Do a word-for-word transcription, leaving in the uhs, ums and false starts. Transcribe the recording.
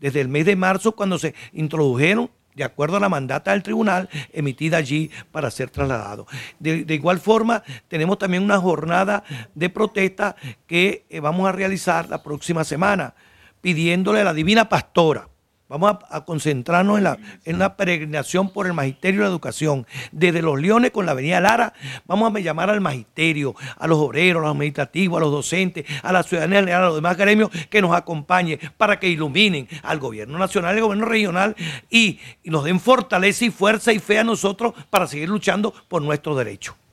desde el mes de marzo, cuando se introdujeron de acuerdo a la mandata del tribunal emitida allí para ser trasladado. De, de igual forma, tenemos también una jornada de protesta que eh, vamos a realizar la próxima semana, pidiéndole a la Divina Pastora. Vamos a, a concentrarnos en la, en la peregrinación por el Magisterio de la Educación. Desde Los Leones con la Avenida Lara, vamos a llamar al Magisterio, a los obreros, a los administrativos, a los docentes, a la ciudadanía general, a los demás gremios que nos acompañen para que iluminen al gobierno nacional y al gobierno regional y, y nos den fortaleza y fuerza y fe a nosotros para seguir luchando por nuestros derechos.